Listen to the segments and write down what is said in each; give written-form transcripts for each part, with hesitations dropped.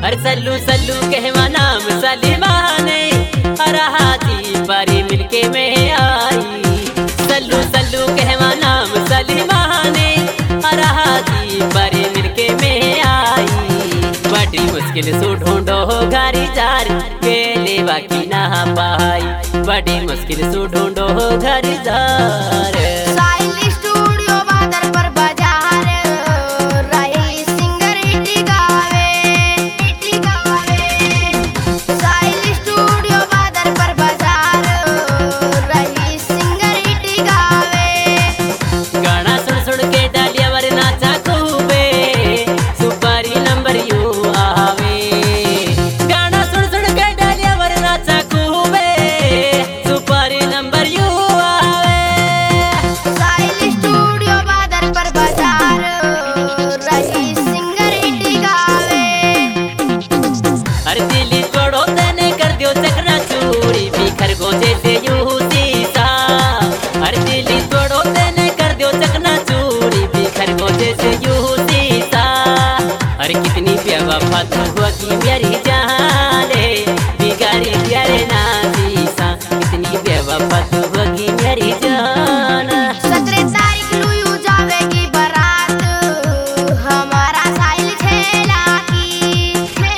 अरे सल्लू सल्लू कहवा नाम सलीमाने हाथी परी मिलके में आई। सल्लू सल्लू कहवा नाम सलीमाने हाथी परी मिलके में आई। बड़ी मुश्किल से ढूंढो घरी जार के लेवा की ना पाई। बड़ी मुश्किल से ढूंढो घरी जार। अरे कितनी बेवफा तू हुआ कि मेरी जाने बिगाड़ी प्यारे नाज़ीसा। कितनी बेवफा तू हुआ कि मेरी जान। 17 तारीख लुयू जावेगी बारात हमारा साहिल छेला की।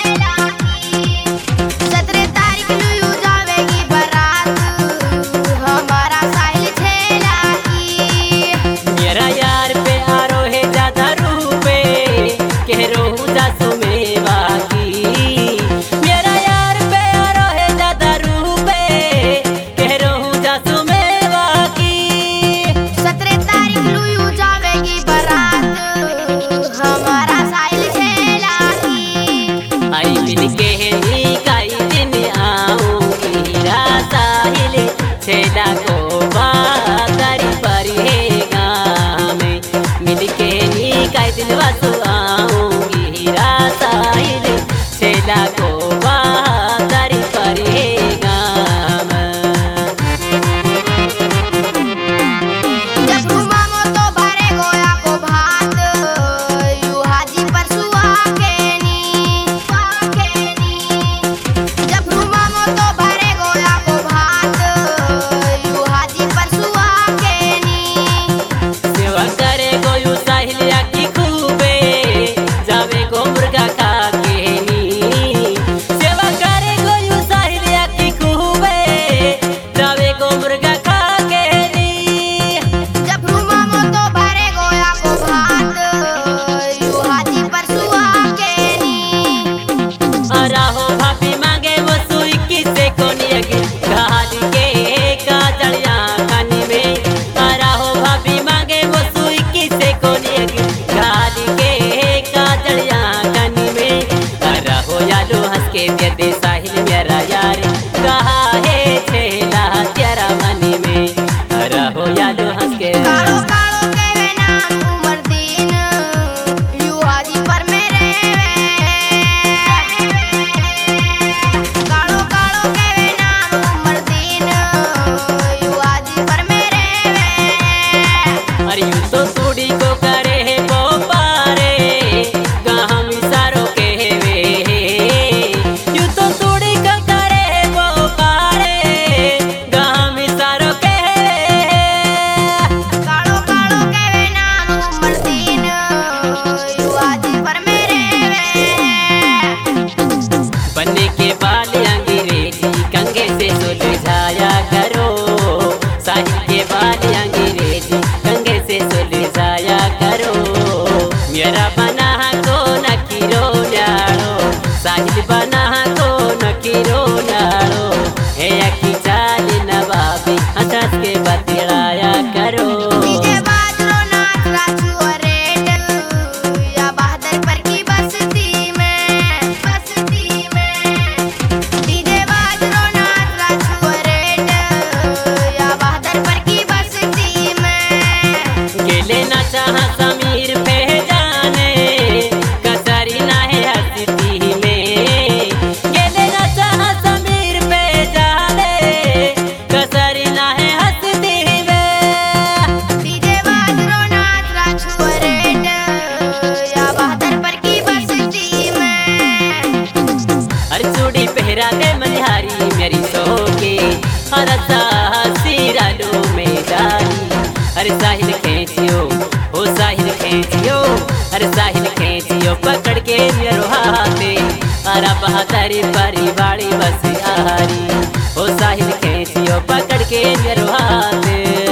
17 तारीख लुयू जावेगी बारात हमारा साहिल छेला की। मेरा यार पे आरो है ज्यादा रूपे कह रोहू जासो में बाकी। मेरा यार पे आरो है ज्यादा रूपे कह रोहू जासो में बाकी। 17 तारीख लुयू जावेगी बारात हमारा साहिल छेला की। आई मिल के काई दिन आऊंगी रा साहिल छेला को बातारी पर है गाँव में। मिल के काई दिन वासु आऊंगी रा साहिल छेला को बातारी पर है गाँव। जब घुमामो तो भरे गोया को भात यू हाजी पर सुहा केनी। जब घुमामो तो भरे गोया को भात यू हाजी पर सुहा केनी। सेवा करे गोयू साहिल की खूबे अरे सिरालो में डाली अरे साहिल खींचियो ओ साहिल खींचियो अरे साहिल खींचियो पकड़ के मेरो हाथे अरे बहादुरी परी बाड़ी बस आरी ओ साहिल खींचियो पकड़ के मेरो हाथे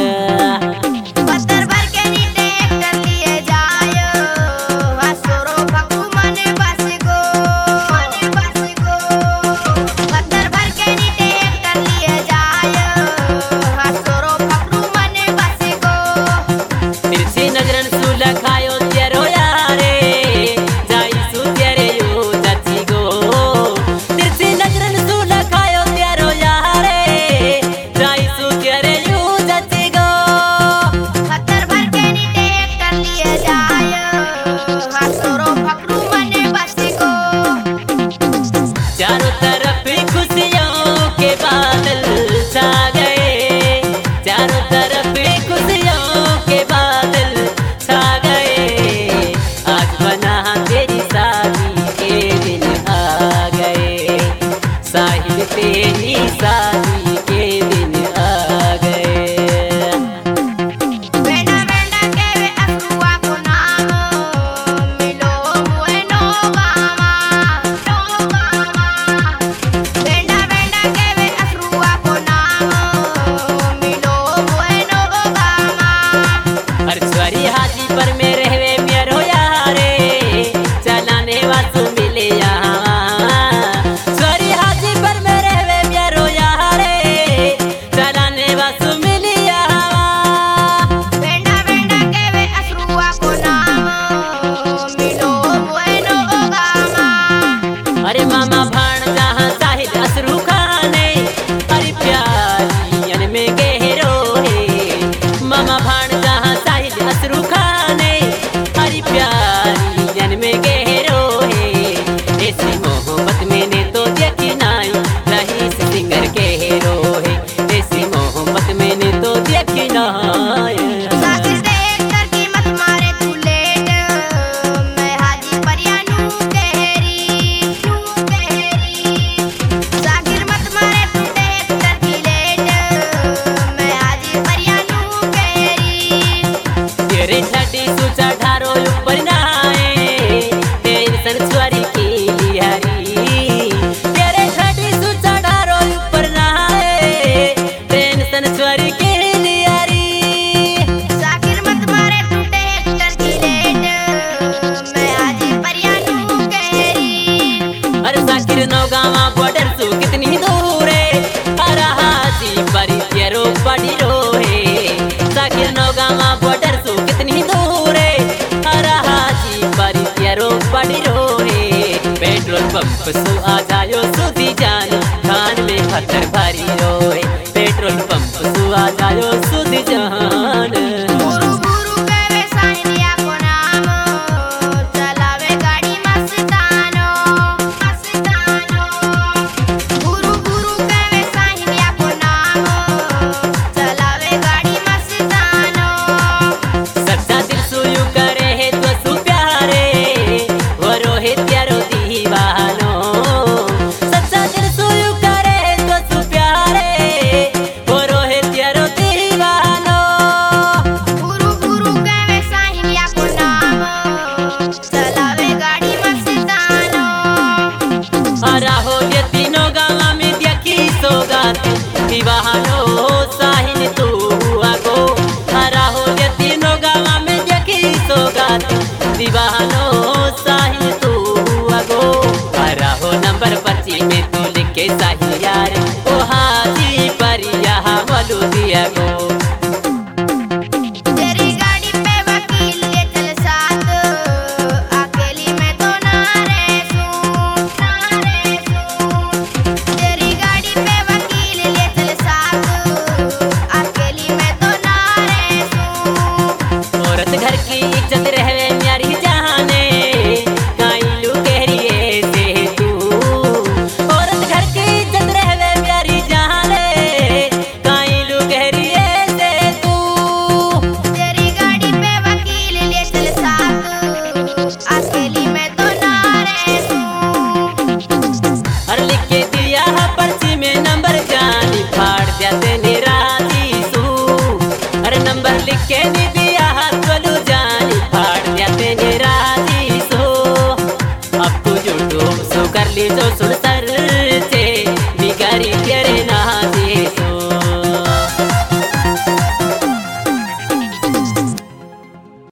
चारों तरफ खुशियों के बादल छा गए चारों तरफ खुशियों के बादल छा गए आज बना तेरी शादी के दिन आ गए साहिल तेरी शादी के दिन आ गए पर में रहवे मेरो यारे चलाने वासु मिले यहाँ सॉरी हाजी पर में रहवे मेरो यारे चलाने वासु मिले यहाँ बेंडा बेंडा के वे असरुआ को नाम मिलो bueno गामा अरे मामा भाण जहाँ साहिल असरू खाने अरे प्यारियन में गहरो है मामा भाण जहाँ साहिल असरू प्यारियन में गहरो है ऐसी मोहब्बत मैंने तो देखी नाई रही सिंगर गहरो है ऐसी मोहब्बत मैंने तो देखी नाई नौगावा बॉर्डर से कितनी दूर है हरा हाजी परी तेरो बड़ी रो है साकिर नौगावा बॉर्डर से कितनी दूर है हरा हाजी परी तेरो बड़ी रो है पेट्रोल पंप सु आ जायो सुधी जान खान में पत्थर भरी रो है पेट्रोल पंप सु आ जायो सुधी जान दीवानो साहिल तू आगो हरा हो गया तीनों गाँव में देखी सौगात दीवानो साहिल तू आगो हरा हो नंबर 25 में तू लिखे साहिल यार ओ हाजी पर यहाँ वालू दिया गो घर की इज्जत रहवे म्यारी जाने काइलू कहरिए से तू औरत घर की के नी